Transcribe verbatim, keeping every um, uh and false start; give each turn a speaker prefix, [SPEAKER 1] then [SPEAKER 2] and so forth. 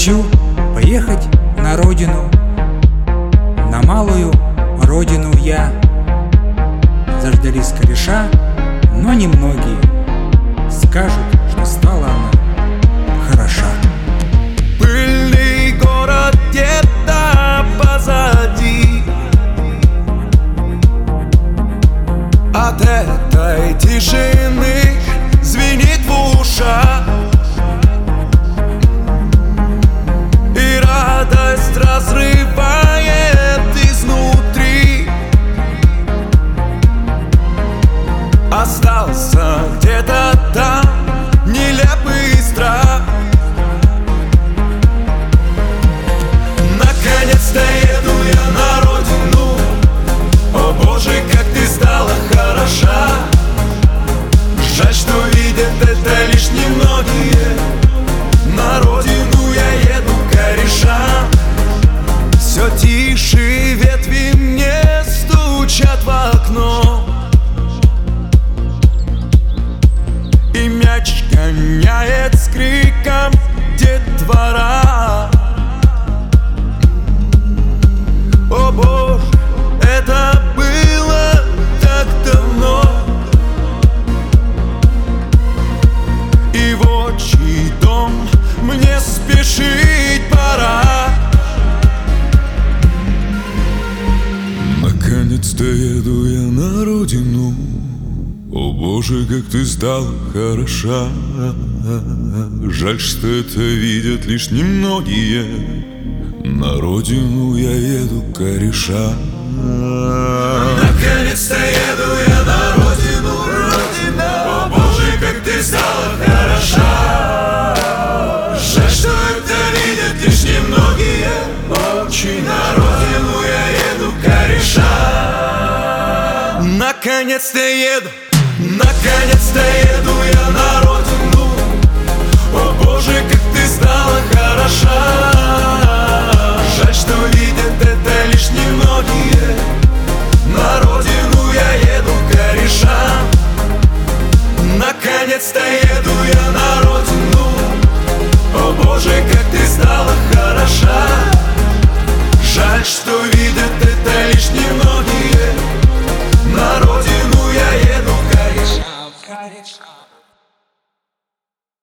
[SPEAKER 1] Хочу поехать на родину, на малую родину я. Заждались кореша, но немногие скажут, что стала она хороша.
[SPEAKER 2] Пыльный город где-то позади, от этой тишины звенит в ушах, и радость разрывает изнутри. Остался где-то там нелепый страх. Наконец-то еду я на родину. О боже, как ты стала хороша. Жаль, что видят это лишь немногие. На родину я еду кореша. Все тише ветви мне стучат в окно, и мяч гоняет с криком детвора. О боже, это было так давно, и в отчий дом мне спешить пора. Наконец-то еду я на родину. О боже, как ты стала хороша. Жаль, что это видят лишь немногие. На родину я еду кореша. Наконец-то еду я на родину, родина. О боже, как ты стала хороша. Жаль, что это видят лишь немногие. Очень на родину я еду кореша. Наконец-то еду, наконец-то